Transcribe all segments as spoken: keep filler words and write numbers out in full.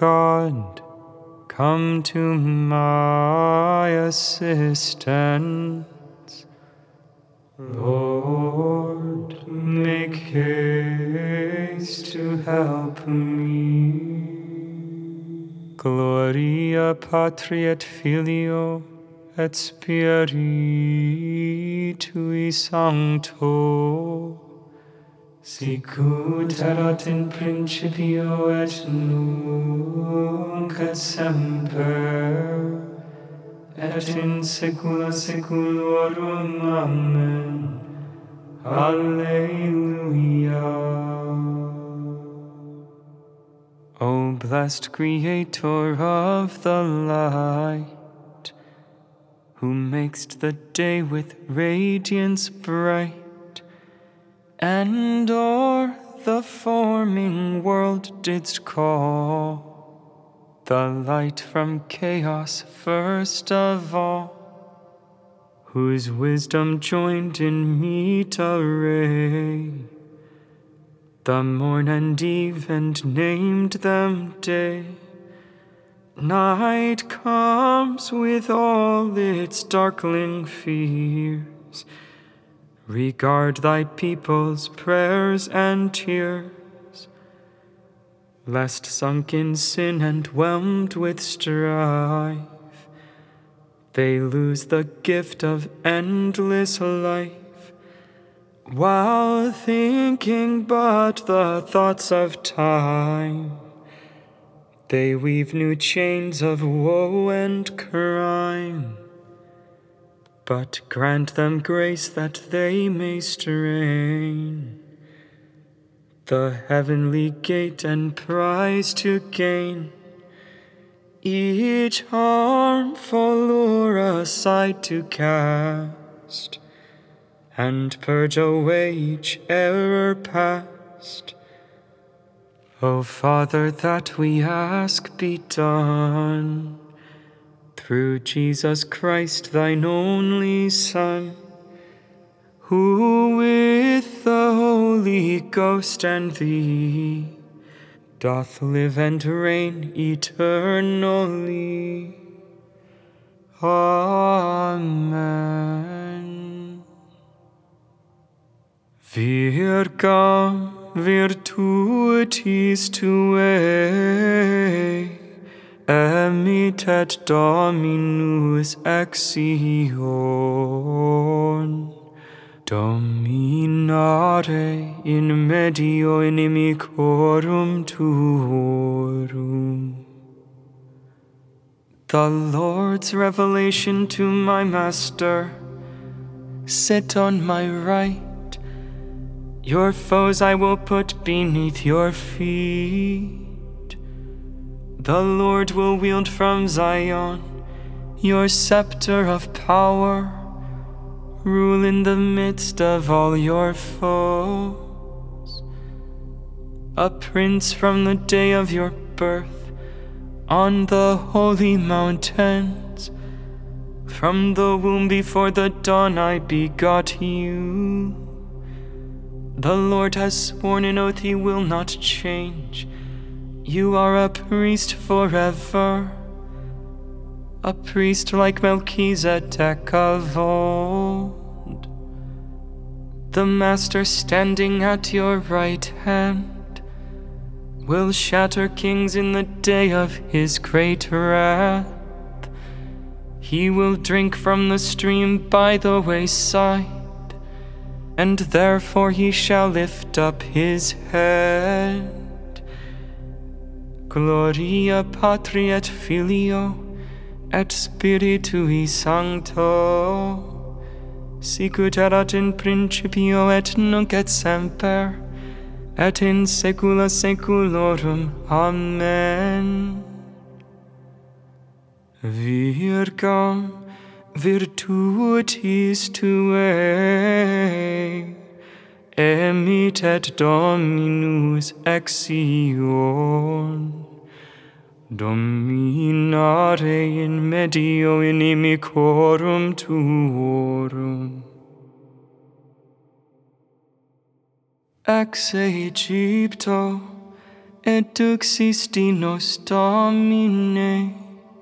God, come to my assistance. Lord, make haste to help me. Gloria Patri et Filio et Spiritui Sancto, sicut erat in principio et nunc et semper, et in saecula saeculorum. Amen. Alleluia. O blessed Creator of the light, who makest the day with radiance bright, and o'er the forming world didst call the light from chaos first of all, whose wisdom joined in meet array the morn and eve, and named them day. Night comes with all its darkling fears. Regard thy people's prayers and tears, lest sunk in sin and whelmed with strife, they lose the gift of endless life. While thinking but the thoughts of time, they weave new chains of woe and crime. But grant them grace that they may strain the heavenly gate and prize to gain, each harmful lure aside to cast, and purge away each error past. O Father, that we ask be done, through Jesus Christ, thine only Son, who with the Holy Ghost and thee doth live and reign eternally. Amen. Virgam virtutis tuae emitet Dominus exeunt, dominare in medio inimicorum tuorum. The Lord's revelation to my Master: sit on my right, your foes I will put beneath your feet. The Lord will wield from Zion your scepter of power, rule in the midst of all your foes. A prince from the day of your birth on the holy mountains, from the womb before the dawn I begot you. The Lord has sworn an oath he will not change. You are a priest forever, a priest like Melchizedek of old. The Master standing at your right hand will shatter kings in the day of his great wrath. He will drink from the stream by the wayside, and therefore he shall lift up his head. Gloria Patri et Filio et Spiritui Sancto, sicut erat in principio et nunc et semper, et in saecula saeculorum. Amen. Virgam virtutis tuae emitet Dominus exeunt, dominare in medio inimicorum tuorum. Ex Aegypto et duxisti nos Domine.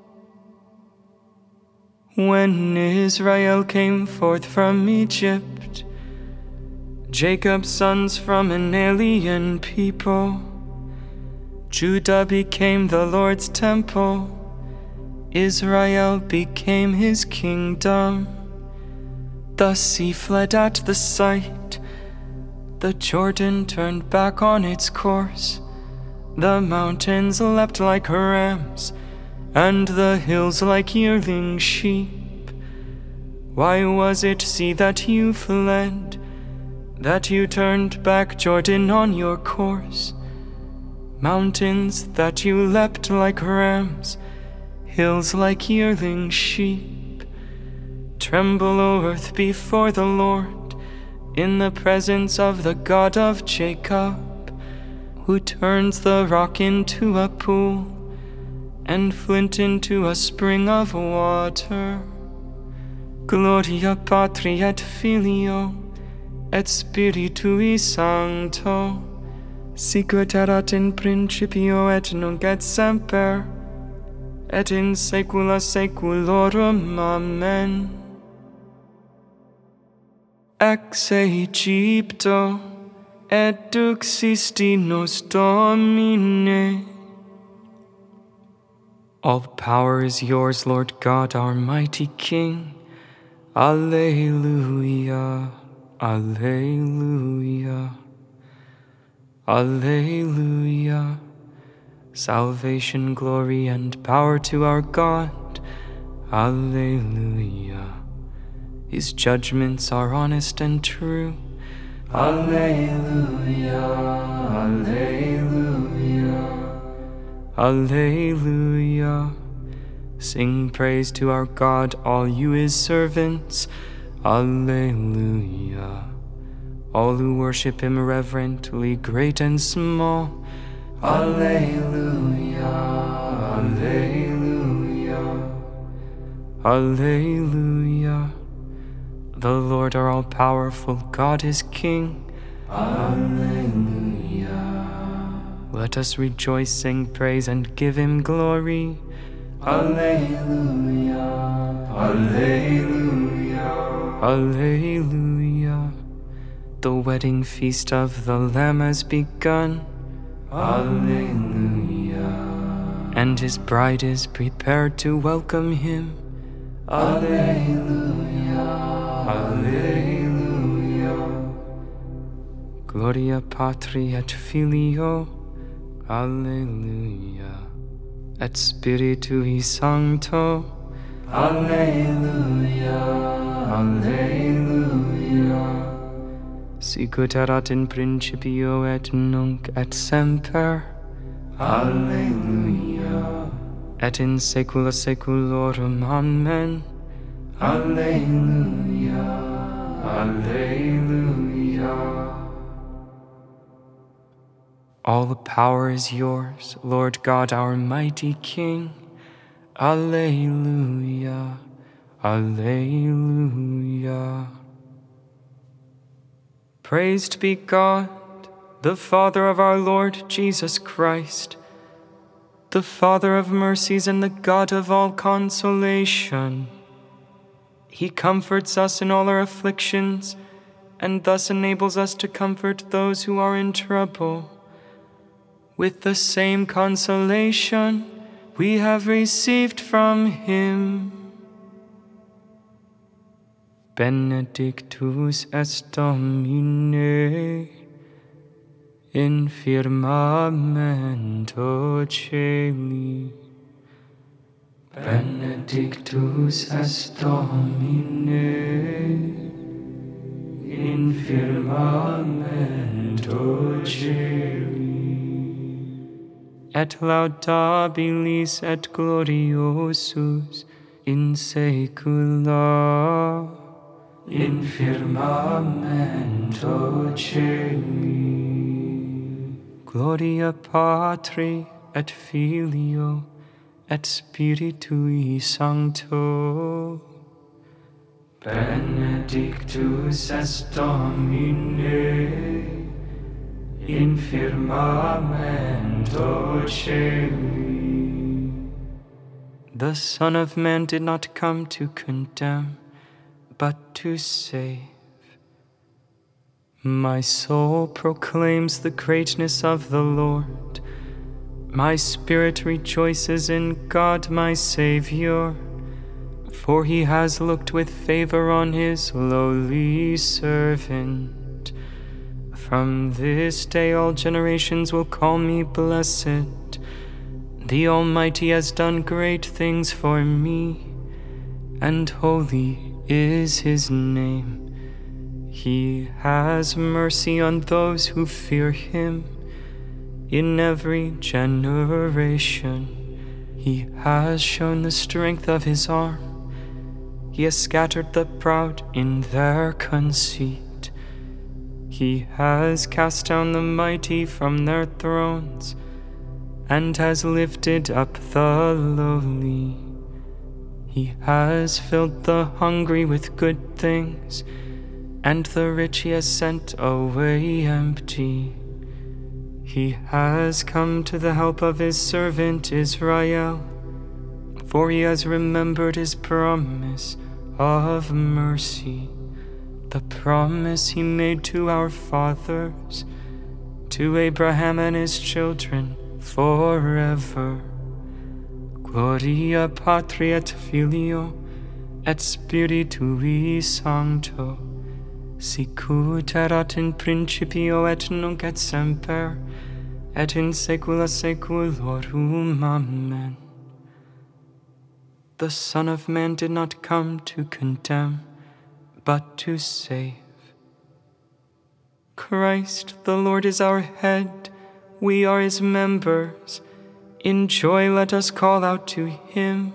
When Israel came forth from Egypt, Jacob's sons from an alien people, Judah became the Lord's temple, Israel became his kingdom. Thus he fled at the sight, the Jordan turned back on its course, the mountains leapt like rams, and the hills like yearling sheep. Why was it, see, that you fled, that you turned back, Jordan, on your course? Mountains, that you leapt like rams, hills like yearling sheep. Tremble, O earth, before the Lord, in the presence of the God of Jacob, who turns the rock into a pool, and flint into a spring of water. Gloria Patri et Filio, et Spiritui Sancto, sicut erat in principio et nunc et semper, et in saecula saeculorum. Amen. Ex Egypto, et duxisti nos Domine. All power is yours, Lord God, our mighty King. Alleluia, alleluia, alleluia. Salvation, glory, and power to our God. Alleluia. His judgments are honest and true. Alleluia, alleluia, alleluia. Sing praise to our God, all you his servants. Alleluia. All who worship him reverently, great and small. Alleluia, alleluia, alleluia. The Lord our all-powerful God is King. Alleluia. Let us rejoice, sing praise, and give him glory. Alleluia, alleluia, alleluia. The wedding feast of the Lamb has begun. Alleluia. And his bride is prepared to welcome him. Alleluia, alleluia. Gloria Patri et Filio, alleluia. Et Spiritui Sancto, alleluia, alleluia. Sicut erat in principio et nunc et semper. Alleluia. Et in saecula saeculorum. Amen. Alleluia. Alleluia. All the power is yours, Lord God, our mighty King. Alleluia. Alleluia. Praised be God, the Father of our Lord Jesus Christ, the Father of mercies and the God of all consolation. He comforts us in all our afflictions, and thus enables us to comfort those who are in trouble. With the same consolation we have received from him. Benedictus est Domine in firmamento caeli. Benedictus est Domine in firmamento caeli. Et laudabilis et gloriosus in saecula. In firmamento caeli. Gloria Patri et Filio et Spiritui Sancto. Benedictus est Domine in firmamento celi. The Son of Man did not come to condemn, but to save. My soul proclaims the greatness of the Lord. My spirit rejoices in God my Savior, for he has looked with favor on his lowly servant. From this day all generations will call me blessed. The Almighty has done great things for me, and holy is his name. He has mercy on those who fear him. In every generation, he has shown the strength of his arm. He has scattered the proud in their conceit. He has cast down the mighty from their thrones, and has lifted up the lowly. He has filled the hungry with good things, and the rich he has sent away empty. He has come to the help of his servant Israel, for he has remembered his promise of mercy, the promise he made to our fathers, to Abraham and his children forever. Gloria Patri et Filio et Spiritui Sancto, sicut erat in principio et nunc et semper, et in saecula saeculorum. Amen. The Son of Man did not come to condemn, but to save. Christ the Lord is our head, we are his members. In joy let us call out to him.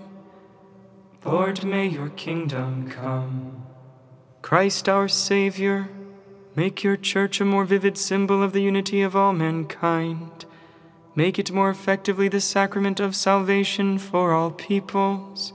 Lord, may your kingdom come. Christ our Savior, make your church a more vivid symbol of the unity of all mankind. Make it more effectively the sacrament of salvation for all peoples.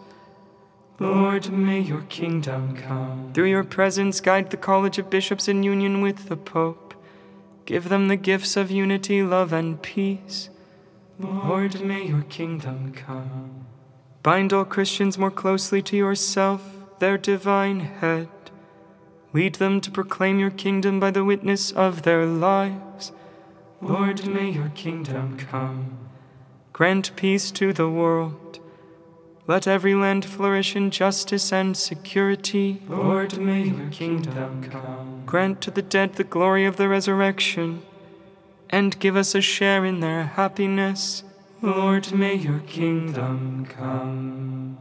Lord, may your kingdom come. Through your presence, guide the College of Bishops in union with the Pope. Give them the gifts of unity, love, and peace. Lord, may your kingdom come. Bind all Christians more closely to yourself, their divine head. Lead them to proclaim your kingdom by the witness of their lives. Lord, may your kingdom come. Grant peace to the world. Let every land flourish in justice and security. Lord, may your kingdom come. Grant to the dead the glory of the resurrection, and give us a share in their happiness. Lord, may your kingdom come.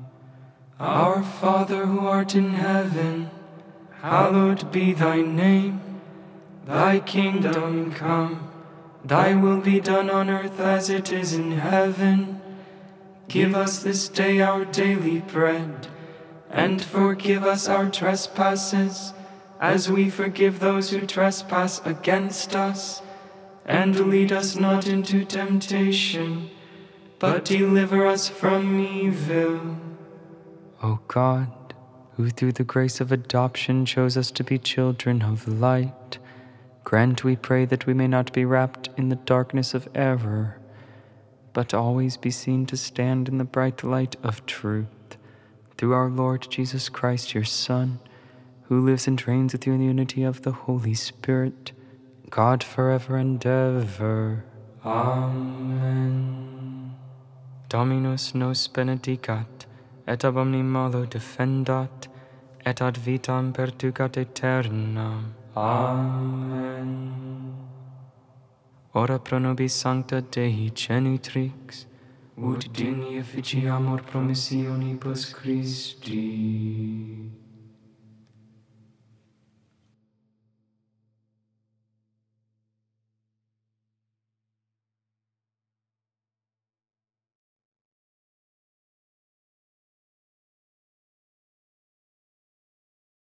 Our Father who art in heaven, hallowed be thy name. Thy kingdom come, thy will be done on earth as it is in heaven. Give us this day our daily bread, and forgive us our trespasses, as we forgive those who trespass against us. And lead us not into temptation, but deliver us from evil. O God, who through the grace of adoption chose us to be children of light, grant, we pray, that we may not be wrapped in the darkness of error, but always be seen to stand in the bright light of truth, through our Lord Jesus Christ, your Son, who lives and reigns with you in the unity of the Holy Spirit, God forever and ever. Amen. Dominus nos benedicat, et ab omni malo defendat, et ad vitam perducat aeternam. Amen. Ora pro nobis sancta Dei genitrix, ut digni efficiamur promissionibus Christi.